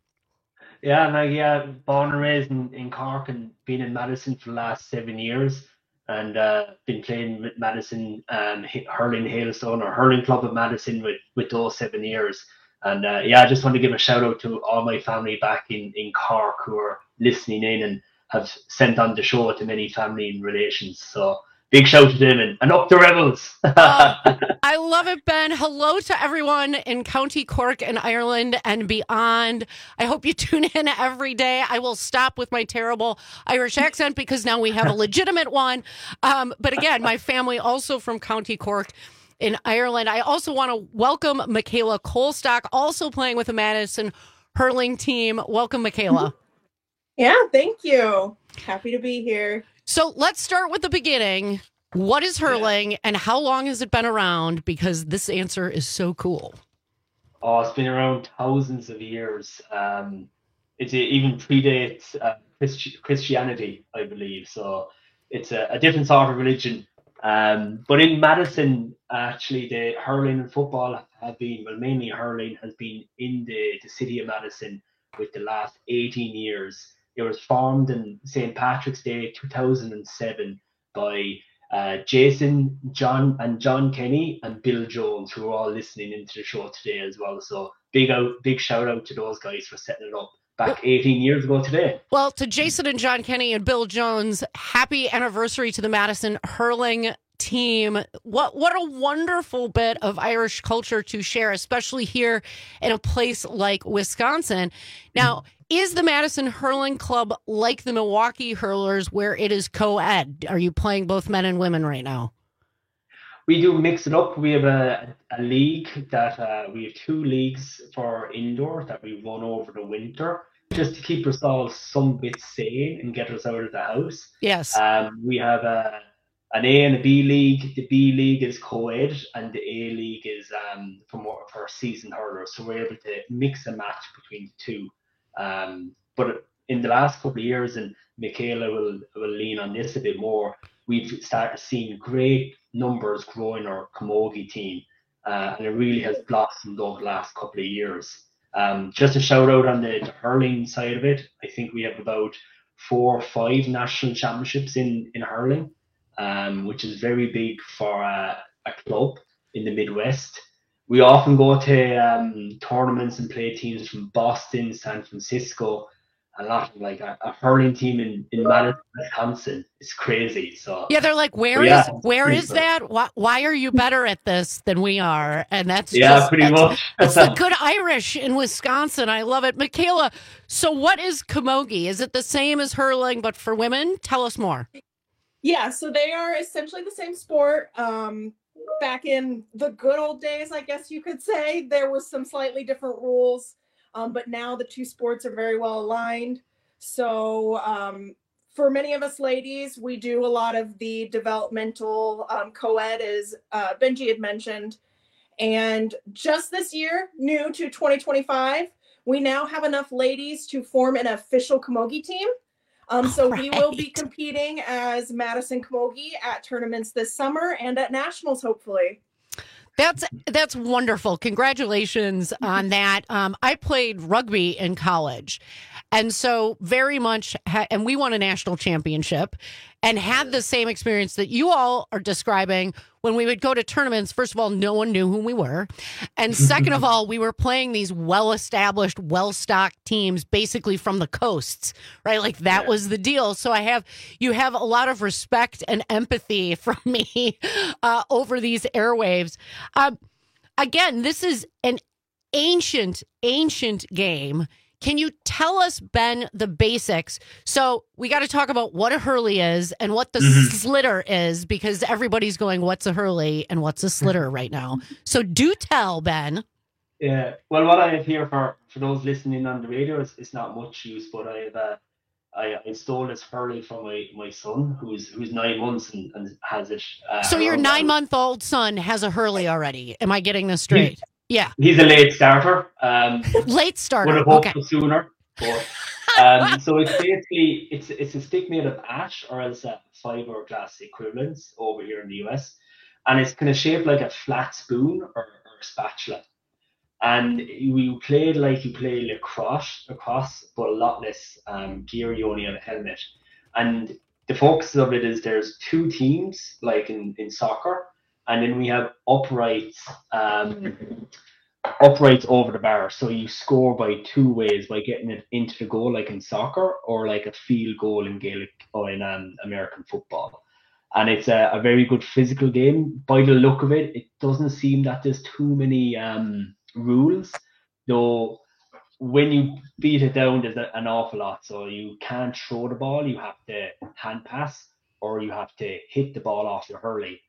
S2: Yeah, Maggie, yeah, born and raised in, in Cork and been in Madison for the last seven years. And uh, been playing with Madison um, Hurling Hailstone or Hurling Club of Madison with, with those seven years. And uh, yeah, I just want to give a shout out to all my family back in, in Cork who are listening in and have sent on the show to many family and relations. So big shout to them and, and up the Rebels.
S16: uh, I love it, Ben. Hello to everyone in County Cork and Ireland and beyond. I hope you tune in every day. I will stop with my terrible Irish accent because now we have a legitimate one. Um, but again, my family also from County Cork in Ireland. I also want to welcome Michaela Colstock, also playing with the Madison Hurling team. Welcome, Michaela.
S3: Yeah, thank you. Happy to be here.
S16: So let's start with the beginning. What is hurling and how long has it been around? Because this answer is so cool.
S2: Oh, it's been around thousands of years. Um, it even predates uh, Christi- Christianity, I believe. So it's a, a different sort of religion. Um, but in Madison, actually, the hurling and football have been, well, mainly hurling has been in the, the city of Madison with the last eighteen years. It was formed on Saint Patrick's Day two thousand seven by uh, Jason, John, and John Kenny and Bill Jones, who are all listening into the show today as well. So big out, big shout out to those guys for setting it up back eighteen years ago today.
S16: Well, to Jason and John Kenny and Bill Jones, happy anniversary to the Madison Hurling team. What what a wonderful bit of Irish culture to share, especially here in a place like Wisconsin. Now, is the Madison Hurling Club like the Milwaukee Hurlers where it is co-ed? Are you playing both men and women right now?
S2: We do mix it up. We have a, a league that uh, we have two leagues for indoor that we run over the winter just to keep us all some bit sane and get us out of the house.
S16: Yes.
S2: Um, we have a an A and a B league. The B league is co-ed and the A league is um, for more for season hurlers. So we're able to mix and match between the two. Um, but in the last couple of years, and Michaela will, will lean on this a bit more, we've started seeing great numbers grow in our camogie team. Uh, and it really has blossomed over the last couple of years. Um, just a shout out on the, the hurling side of it. I think we have about four or five national championships in, in hurling. Um, which is very big for a, a club in the Midwest. We often go to um, tournaments and play teams from Boston, San Francisco, a lot of like a, a hurling team in, in Madison, Wisconsin. It's crazy. So
S16: yeah, they're like, where
S2: yeah,
S16: is where is that? Why, why are you better at this than we are? And that's
S2: yeah,
S16: just,
S2: pretty
S16: that's,
S2: much.
S16: It's the good Irish in Wisconsin. I love it. Michaela, so what is camogie? Is it the same as hurling but for women? Tell us more.
S3: Yeah, so they are essentially the same sport. Um, back in the good old days, I guess you could say, there was some slightly different rules, um, but now the two sports are very well aligned. So um, for many of us ladies, we do a lot of the developmental um, co-ed, as uh, Benji had mentioned. And just this year, new to twenty twenty-five, we now have enough ladies to form an official camogie team. Um, so right. we will be competing as Madison Camogie at tournaments this summer and at nationals, hopefully.
S16: That's that's wonderful. Congratulations on that. Um, I played rugby in college, and so very much, ha- and we won a national championship and had the same experience that you all are describing. When we would go to tournaments, first of all, no one knew who we were. And second of all, we were playing these well-established, well-stocked teams, basically from the coasts, right? Like that yeah. was the deal. So I have, you have a lot of respect and empathy from me uh, over these airwaves. Um, again, this is an ancient, ancient game. Can you tell us, Ben, the basics? So we got to talk about what a hurley is and what the mm-hmm. slitter is, because everybody's going, what's a hurley and what's a slitter right now? So do tell, Ben.
S2: Yeah. Well, what I have here for for those listening on the radio is it's not much use, but I've uh, I installed this Hurley for my my son who's who's nine months and, and has it. Uh,
S16: So your
S2: around
S16: nine
S2: now.
S16: month old son has a Hurley already. Am I getting this straight? Yeah.
S2: He's a late starter. Um,
S16: Late starter.
S2: Would have hoped
S16: Okay.
S2: for sooner. But, um, so it's basically it's it's a stick made of ash or else a fiberglass equivalents over here in the U S, and it's kind of shaped like a flat spoon or, or a spatula. And you play it like you play lacrosse, lacrosse, but a lot less um, gear. You only have a helmet. And the focus of it is there's two teams, like in, in soccer, and then we have uprights, um, uprights over the bar. So you score by two ways, by getting it into the goal, like in soccer, or like a field goal in Gaelic or in um, American football. And it's a, a very good physical game. By the look of it, it doesn't seem that there's too many um, rules, though when you beat it down, there's a, an awful lot. So you can't throw the ball, you have to hand pass, or you have to hit the ball off your hurley.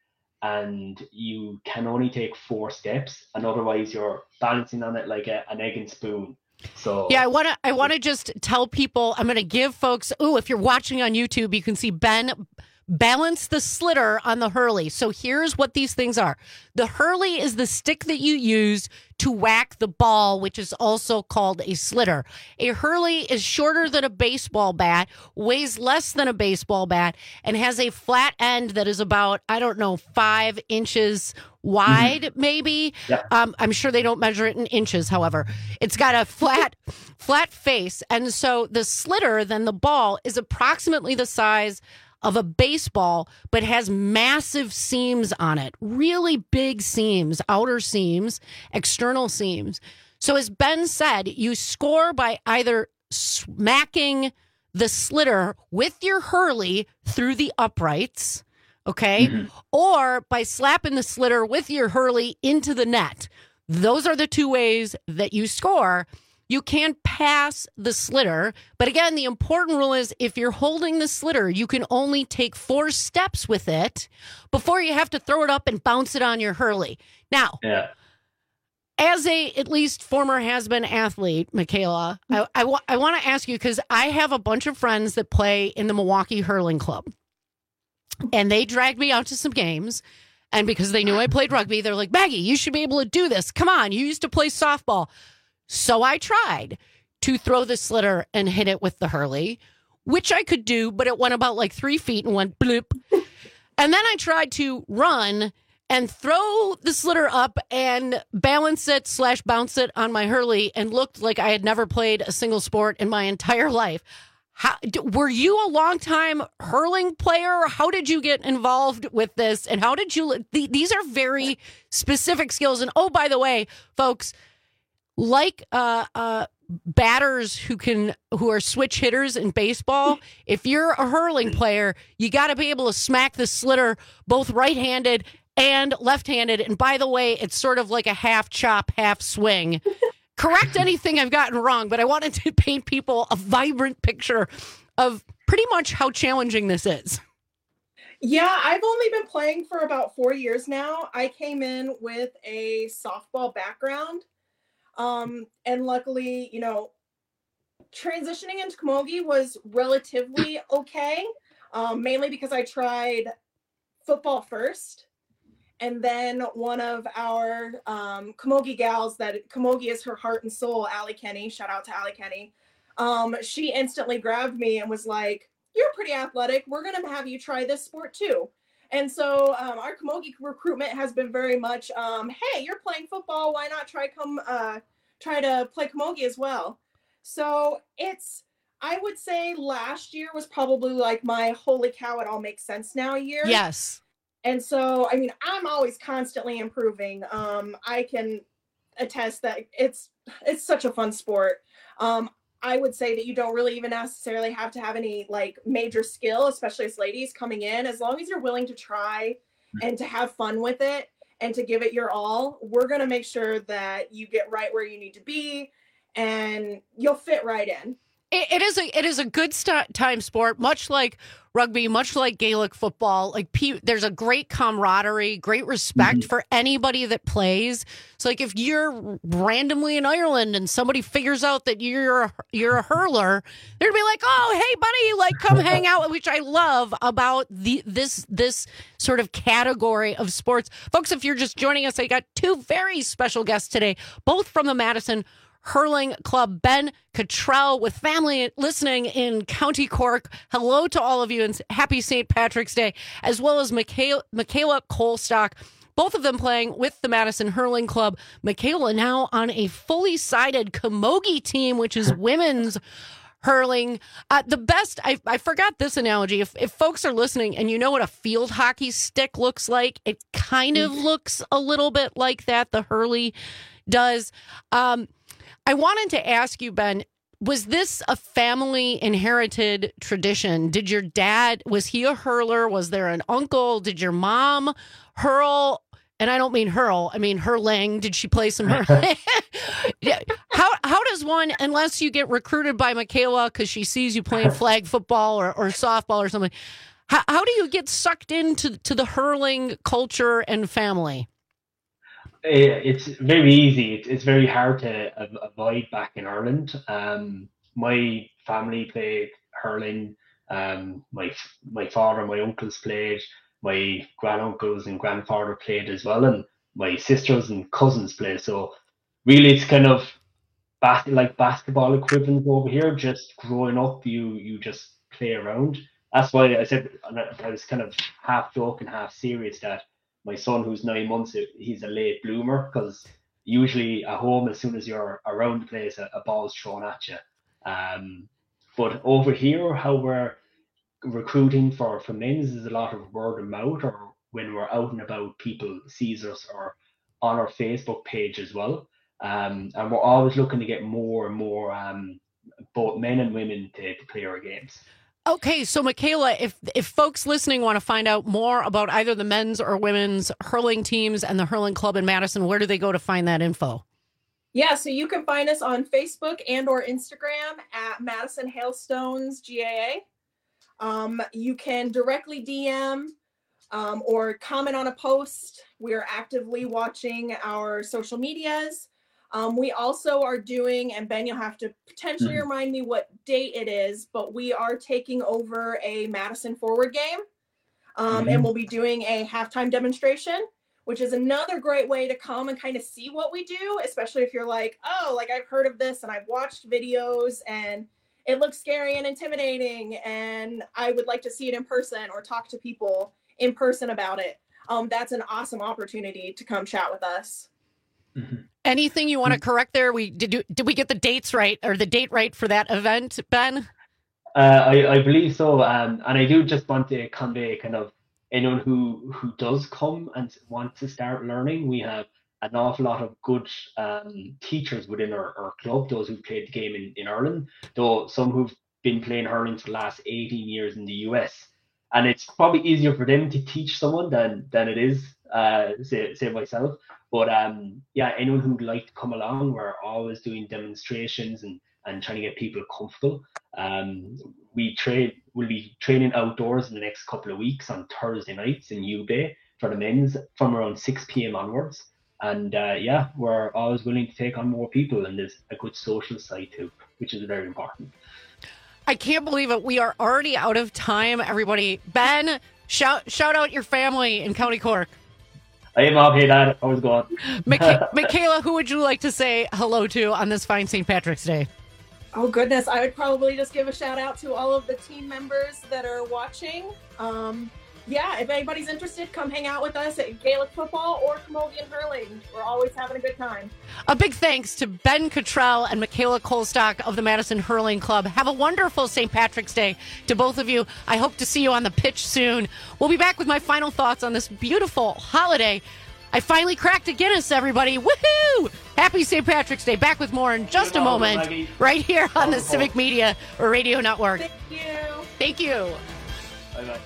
S2: And you can only take four steps, and otherwise you're balancing on it like a, an egg and spoon. So
S16: Yeah, I want to. I want to just tell people. I'm going to give folks. Oh, if you're watching on YouTube, you can see Ben balance the slitter on the Hurley. So here's what these things are. The Hurley is the stick that you use to whack the ball, which is also called a slitter. A Hurley is shorter than a baseball bat, weighs less than a baseball bat, and has a flat end that is about, I don't know, five inches wide, mm-hmm. maybe.
S2: Yeah.
S16: Um, I'm sure they don't measure it in inches, however. It's got a flat, flat face. And so the slitter, then the ball, is approximately the size of a baseball, but has massive seams on it, really big seams, outer seams, external seams. So as Ben said, you score by either smacking the slitter with your Hurley through the uprights, okay, mm-hmm. or by slapping the slitter with your Hurley into the net. Those are the two ways that you score. You can pass the slitter, but again, the important rule is if you're holding the slitter, you can only take four steps with it before you have to throw it up and bounce it on your Hurley. Now,
S2: yeah.
S16: as a at least former has-been athlete, Michaela, I, I, wa- I want to ask you, because I have a bunch of friends that play in the Milwaukee Hurling Club, and they dragged me out to some games. And because they knew I played rugby, they're like, Maggie, you should be able to do this. Come on, you used to play softball. So I tried to throw the slitter and hit it with the Hurley, which I could do, but it went about like three feet and went bloop. And then I tried to run and throw the slitter up and balance it slash bounce it on my Hurley, and looked like I had never played a single sport in my entire life. How, were you a long-time hurling player? How did you get involved with this? And how did you... These are very specific skills. And oh, by the way, folks... Like uh, uh, batters who can who are switch hitters in baseball, if you're a hurling player, you got to be able to smack the slitter both right-handed and left-handed. And by the way, it's sort of like a half chop, half swing. Correct anything I've gotten wrong, but I wanted to paint people a vibrant picture of pretty much how challenging this is.
S3: Yeah, I've only been playing for about four years now. I came in with a softball background. Um, and luckily, you know, transitioning into camogie was relatively okay, um, mainly because I tried football first. And then one of our um, camogie gals, that camogie is her heart and soul, Allie Kenny, shout out to Allie Kenny. Um, she instantly grabbed me and was like, you're pretty athletic. We're going to have you try this sport too. And so um, our camogie recruitment has been very much, um, hey, you're playing football. Why not try come uh, try to play camogie as well? So it's, I would say last year was probably like my holy cow, it all makes sense now year.
S16: Yes.
S3: And so, I mean, I'm always constantly improving. Um, I can attest that it's it's such a fun sport. Um, I would say that you don't really even necessarily have to have any like major skill, especially as ladies coming in. As long as you're willing to try and to have fun with it and to give it your all, we're going to make sure that you get right where you need to be and you'll fit right in.
S16: It, it is a it is a good st- time sport, much like rugby, much like Gaelic football. Like pe- there's a great camaraderie, great respect mm-hmm. for anybody that plays. So like if you're randomly in Ireland and somebody figures out that you're a, you're a hurler, they're gonna be like, "Oh, hey, buddy, like come hang out," which I love about the this this sort of category of sports, folks. If you're just joining us, I got two very special guests today, both from the Madison Hurling Club. Ben Cottrell with family listening in County Cork. Hello to all of you and happy Saint Patrick's Day, as well as Michaela, Michaela Colstock, both of them playing with the Madison Hurling Club. Michaela now on a fully sided camogie team, which is women's hurling. Uh, the best, I, I forgot this analogy. If, if folks are listening and you know what a field hockey stick looks like, it kind of looks a little bit like that. The hurley does. Um, I wanted to ask you, Ben, was this a family inherited tradition? Did your dad, was he a hurler? Was there an uncle? Did your mom hurl? And I don't mean hurl, I mean hurling. Did she play some hurling? how how does one, unless you get recruited by Michaela because she sees you playing flag football or, or softball or something, how, how do you get sucked into to the hurling culture and family?
S2: It's very easy. It's, it's very hard to avoid back in Ireland. Um, my family played hurling. Um, my my father and my uncles played. My granduncles and grandfather played as well, and my sisters and cousins played. So really, it's kind of bas- like basketball equivalent over here. Just growing up, you you just play around. That's why I said I was kind of half joking, half serious that my son, who's nine months, he's a late bloomer because usually at home, as soon as you're around the place, a, a ball's thrown at you. Um, but over here, how we're recruiting for, for men's is a lot of word of mouth, or when we're out and about, people sees us or on our Facebook page as well. Um, and we're always looking to get more and more, um, both men and women to, to play our games.
S16: Okay, so Michaela, if if folks listening want to find out more about either the men's or women's hurling teams and the Hurling Club in Madison, where do they go to find that info?
S3: Yeah, so you can find us on Facebook and or Instagram at Madison Hailstones G A A. Um, you can directly D M um, or comment on a post. We are actively watching our social medias. Um, we also are doing, and Ben, you'll have to potentially mm-hmm. remind me what date it is, but we are taking over a Madison Forward game, um, mm-hmm. and we'll be doing a halftime demonstration, which is another great way to come and kind of see what we do, especially if you're like, oh, like I've heard of this and I've watched videos and it looks scary and intimidating and I would like to see it in person or talk to people in person about it. Um, that's an awesome opportunity to come chat with us.
S2: Mm-hmm.
S16: Anything you want to correct there? We did. You, did we get the dates right, or the date right for that event, Ben?
S2: Uh, I, I believe so, um, and I do just want to convey kind of anyone who who does come and wants to start learning. We have an awful lot of good um, teachers within our, our club. Those who played the game in, in Ireland, though some who've been playing hurling for the last eighteen years in the U S, and it's probably easier for them to teach someone than than it is uh, say say myself. But um, yeah, anyone who'd like to come along, we're always doing demonstrations and, and trying to get people comfortable. Um, we trade, we'll be training outdoors in the next couple of weeks on Thursday nights in U Bay for the men's from around six p.m. onwards. And uh, yeah, we're always willing to take on more people, and there's a good social side too, which is very important.
S16: I can't believe it. We are already out of time, everybody. Ben, shout shout out your family in County Cork.
S2: Hey, Mom. Hey, Dad. How's it going?
S16: Micha- Michaela, who would you like to say hello to on this fine Saint Patrick's Day?
S3: Oh, goodness. I would probably just give a shout out to all of the team members that are watching. Um, yeah, if anybody's interested, come hang out with us at Gaelic football or Camogie and hurling. We're always having a good time.
S16: A big thanks to Ben Cottrell and Michaela Colstock of the Madison Hurling Club. Have a wonderful Saint Patrick's Day to both of you. I hope to see you on the pitch soon. We'll be back with my final thoughts on this beautiful holiday. I finally cracked a Guinness, everybody. Woohoo! Happy Saint Patrick's Day. Back with more in just a moment, right here on the Civic Media Radio Network.
S3: Thank you.
S16: Thank you.
S2: Bye-bye.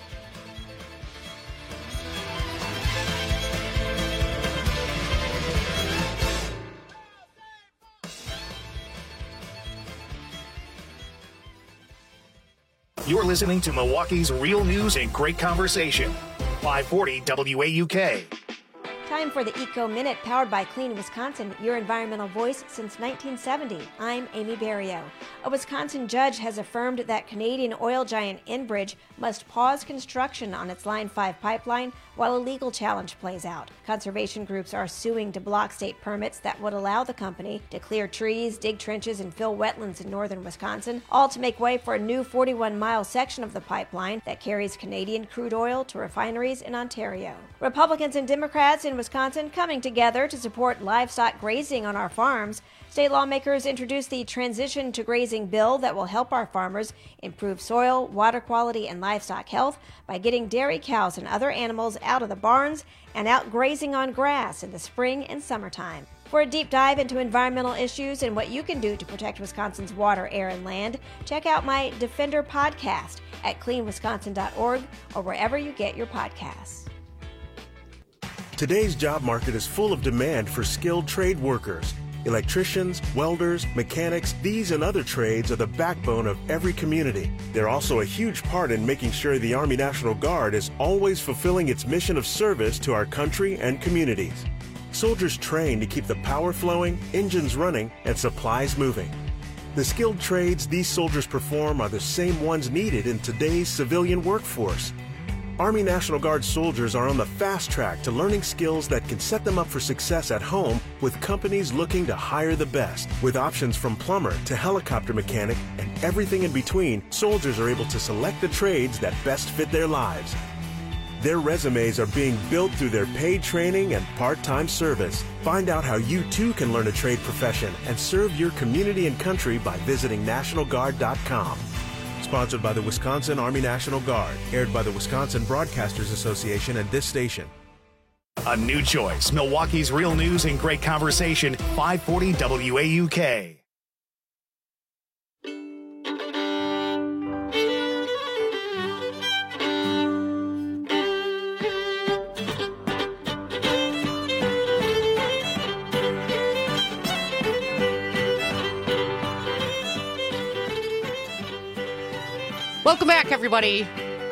S1: You're listening to Milwaukee's Real News and Great Conversation. five forty W A U K.
S4: Time for the Eco Minute, powered by Clean Wisconsin, your environmental voice since nineteen seventy. I'm Amy Barrio. A Wisconsin judge has affirmed that Canadian oil giant Enbridge must pause construction on its Line five pipeline while a legal challenge plays out. Conservation groups are suing to block state permits that would allow the company to clear trees, dig trenches, and fill wetlands in northern Wisconsin, all to make way for a new forty-one mile section of the pipeline that carries Canadian crude oil to refineries in Ontario. Republicans and Democrats in Wisconsin coming together to support livestock grazing on our farms. State lawmakers introduced the Transition to Grazing bill that will help our farmers improve soil, water quality, and livestock health by getting dairy cows and other animals out of the barns and out grazing on grass in the spring and summertime. For a deep dive into environmental issues and what you can do to protect Wisconsin's water, air, and land, check out my Defender podcast at clean wisconsin dot org or wherever you get your podcasts.
S5: Today's job market is full of demand for skilled trade workers. Electricians, welders, mechanics, these and other trades are the backbone of every community. They're also a huge part in making sure the Army National Guard is always fulfilling its mission of service to our country and communities. Soldiers train to keep the power flowing, engines running, and supplies moving. The skilled trades these soldiers perform are the same ones needed in today's civilian workforce. Army National Guard soldiers are on the fast track to learning skills that can set them up for success at home with companies looking to hire the best. With options from plumber to helicopter mechanic and everything in between, soldiers are able to select the trades that best fit their lives. Their resumes are being built through their paid training and part-time service. Find out how you too can learn a trade profession and serve your community and country by visiting national guard dot com. Sponsored by the Wisconsin Army National Guard. Aired by the Wisconsin Broadcasters Association and this station.
S1: A new choice. Milwaukee's Real News and Great Conversation. five forty W A U K.
S16: Welcome back, everybody.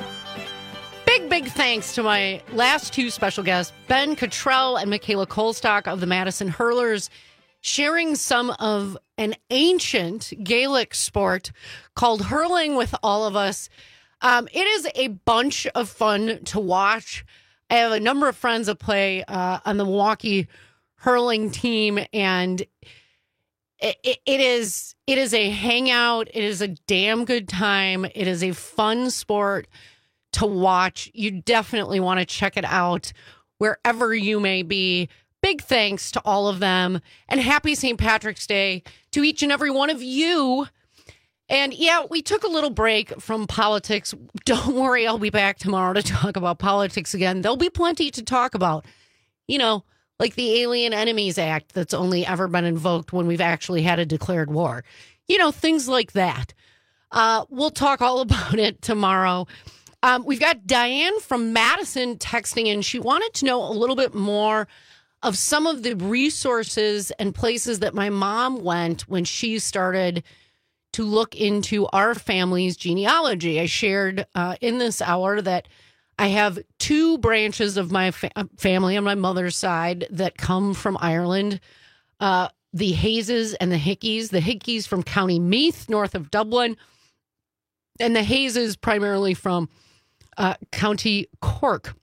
S16: Big, big thanks to my last two special guests, Ben Cottrell and Michaela Kolstock of the Madison Hurlers, sharing some of an ancient Gaelic sport called hurling with all of us. Um, it is a bunch of fun to watch. I have a number of friends that play uh, on the Milwaukee hurling team, and It, it, it is it is a hangout. It is a damn good time. It is a fun sport to watch. You definitely want to check it out wherever you may be. Big thanks to all of them. And happy Saint Patrick's Day to each and every one of you. And yeah, we took a little break from politics. Don't worry, I'll be back tomorrow to talk about politics again. There'll be plenty to talk about. You know, like the Alien Enemies Act that's only ever been invoked when we've actually had a declared war. You know, things like that. Uh, we'll talk all about it tomorrow. Um, we've got Diane from Madison texting in. She wanted to know a little bit more of some of the resources and places that my mom went when she started to look into our family's genealogy. I shared uh, in this hour that I have two branches of my fa- family on my mother's side that come from Ireland, uh, the Hayeses and the Hickeys. The Hickeys from County Meath, north of Dublin, and the Hayeses primarily from uh, County Cork.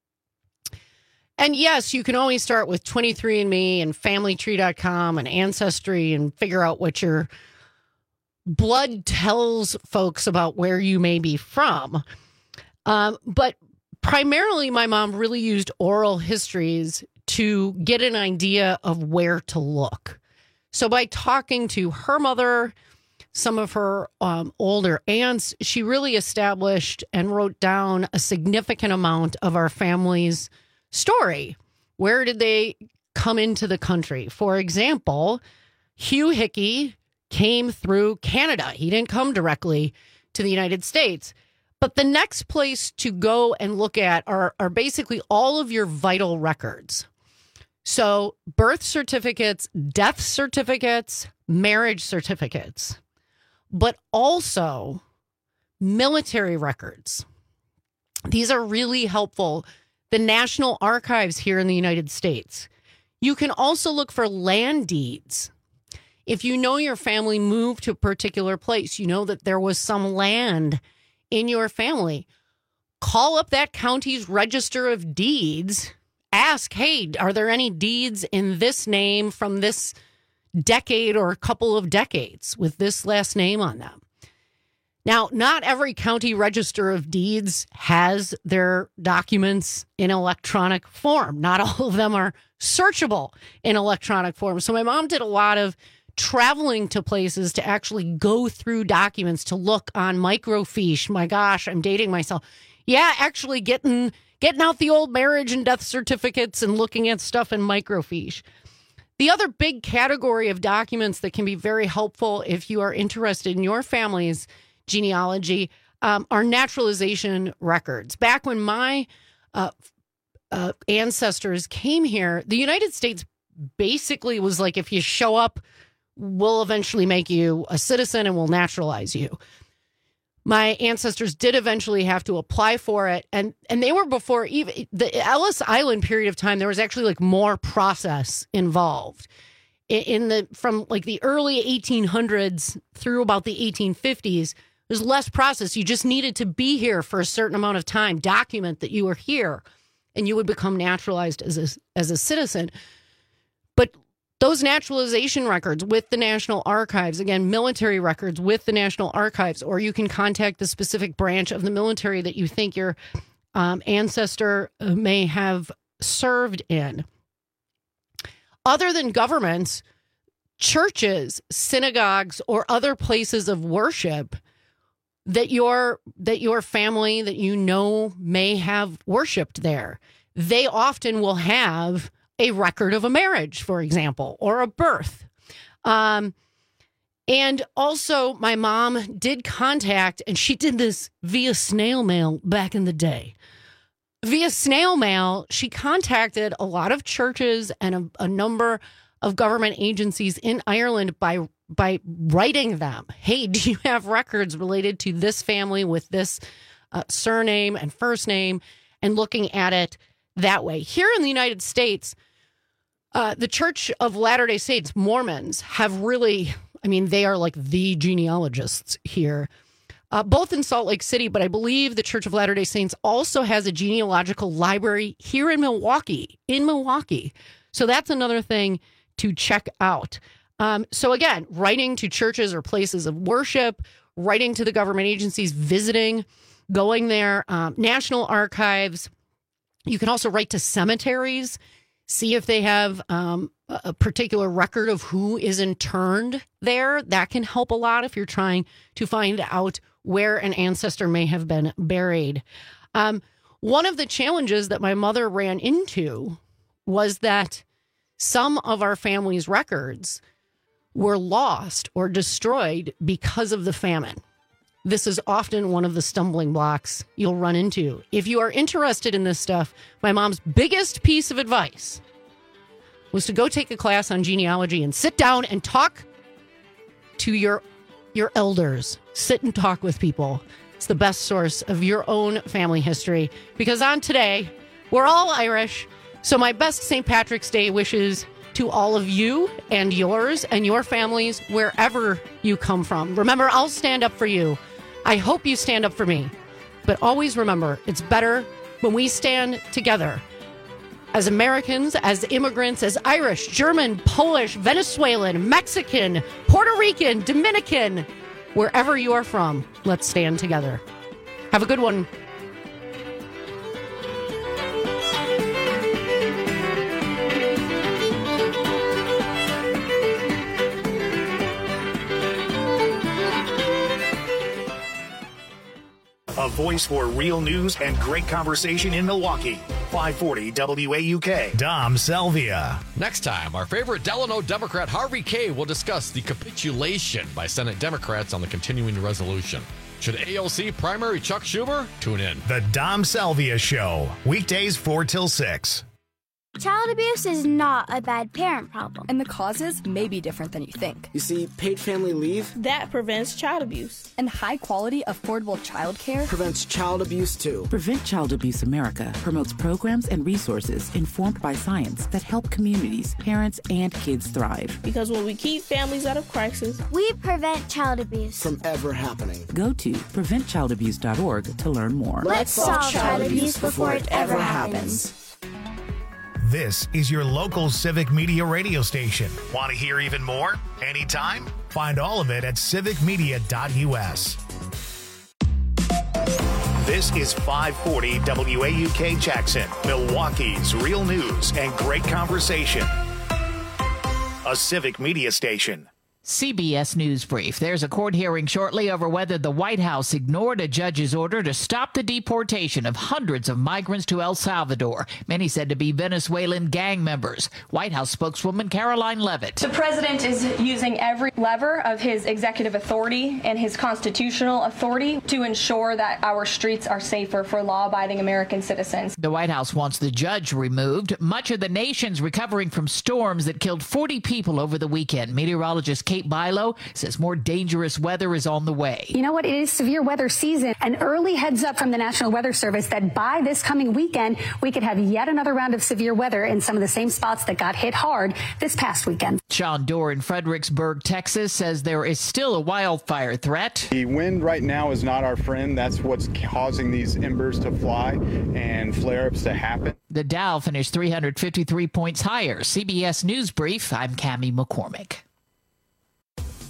S16: And yes, you can always start with twenty-three and me and family tree dot com and Ancestry and figure out what your blood tells folks about where you may be from. Um, but primarily, my mom really used oral histories to get an idea of where to look. So by talking to her mother, some of her um, older aunts, she really established and wrote down a significant amount of our family's story. Where did they come into the country? For example, Hugh Hickey came through Canada. He didn't come directly to the United States. But the next place to go and look at are, are basically all of your vital records. So birth certificates, death certificates, marriage certificates, but also military records. These are really helpful. The National Archives here in the United States. You can also look for land deeds. If you know your family moved to a particular place, you know that there was some land in your family, call up that county's register of deeds. Ask, hey, are there any deeds in this name from this decade or a couple of decades with this last name on them? Now, not every county register of deeds has their documents in electronic form. Not all of them are searchable in electronic form. So my mom did a lot of traveling to places to actually go through documents to look on microfiche. My gosh, I'm dating myself. Yeah, actually getting getting out the old marriage and death certificates and looking at stuff in microfiche. The other big category of documents that can be very helpful if you are interested in your family's genealogy um, are naturalization records. Back when my uh, uh, ancestors came here, the United States basically was like, if you show up, we'll eventually make you a citizen and we'll naturalize you. My ancestors did eventually have to apply for it. And, and they were before even the Ellis Island period of time, there was actually like more process involved. In, in the, from like the early eighteen hundreds through about the eighteen fifties, there's less process. You just needed to be here for a certain amount of time, document that you were here, and you would become naturalized as a, as a citizen. But those naturalization records with the National Archives, again, military records with the National Archives, or you can contact the specific branch of the military that you think your um, ancestor may have served in. Other than governments, churches, synagogues, or other places of worship that your that your family that you know may have worshiped there, they often will have a record of a marriage, for example, or a birth. Um, and also, my mom did contact, and she did this via snail mail back in the day. Via snail mail, she contacted a lot of churches and a, a number of government agencies in Ireland by by writing them. Hey, do you have records related to this family with this uh, surname and first name, and looking at it that way. Here in the United States, uh, the Church of Latter-day Saints, Mormons, have really, I mean, they are like the genealogists here, uh, both in Salt Lake City, but I believe the Church of Latter-day Saints also has a genealogical library here in Milwaukee, in Milwaukee. So that's another thing to check out. Um, so again, writing to churches or places of worship, writing to the government agencies, visiting, going there, um, National Archives. You can also write to cemeteries, see if they have um, a particular record of who is interned there. That can help a lot if you're trying to find out where an ancestor may have been buried. Um, one of the challenges that my mother ran into was that some of our family's records were lost or destroyed because of the famine. This is often one of the stumbling blocks you'll run into. If you are interested in this stuff, my mom's biggest piece of advice was to go take a class on genealogy and sit down and talk to your your elders. Sit and talk with people. It's the best source of your own family history. Because on today, we're all Irish. So my best Saint Patrick's Day wishes to all of you and yours and your families wherever you come from. Remember, I'll stand up for you. I hope you stand up for me. But always remember, it's better when we stand together as Americans, as immigrants, as Irish, German, Polish, Venezuelan, Mexican, Puerto Rican, Dominican, wherever you are from. Let's stand together. Have a good one.
S1: A voice for real news and great conversation in Milwaukee. five forty W A U K. Dom Salvia.
S6: Next time, our favorite Delano Democrat Harvey Kaye will discuss the capitulation by Senate Democrats on the continuing resolution. Should A O C primary Chuck Schumer? Tune in.
S1: The Dom Salvia Show. Weekdays four till six.
S7: Child abuse is not a bad parent problem.
S8: And the causes may be different than you think.
S9: You see, paid family leave,
S8: that prevents child abuse. And high-quality, affordable childcare
S9: prevents child abuse, too.
S10: Prevent Child Abuse America promotes programs and resources informed by science that help communities, parents, and kids thrive.
S8: Because when we keep families out of crisis,
S7: we prevent child abuse
S9: from ever happening.
S10: Go to prevent child abuse dot org to learn more.
S7: Let's solve child abuse before it ever happens.
S1: This is your local Civic Media radio station. Want to hear even more? Anytime? Find all of it at civic media dot u s. This is five forty W A U K Jackson, Milwaukee's real news and great conversation. A Civic Media station.
S12: C B S News Brief. There's a court hearing shortly over whether the White House ignored a judge's order to stop the deportation of hundreds of migrants to El Salvador, many said to be Venezuelan gang members. White House spokeswoman Caroline Leavitt.
S13: The president is using every lever of his executive authority and his constitutional authority to ensure that our streets are safer for law-abiding American citizens.
S12: The White House wants the judge removed. Much of the nation's recovering from storms that killed forty people over the weekend. Meteorologist Kate Bilo says more dangerous weather is on the way.
S14: You know what? It is severe weather season. An early heads up from the National Weather Service that by this coming weekend, we could have yet another round of severe weather in some of the same spots that got hit hard this past weekend.
S12: Sean Dorr in Fredericksburg, Texas, says there is still a wildfire threat.
S28: The wind right now is not our friend. That's what's causing these embers to fly and flare-ups to happen.
S12: The Dow finished three hundred fifty-three points higher. C B S News Brief, I'm Cammie McCormick.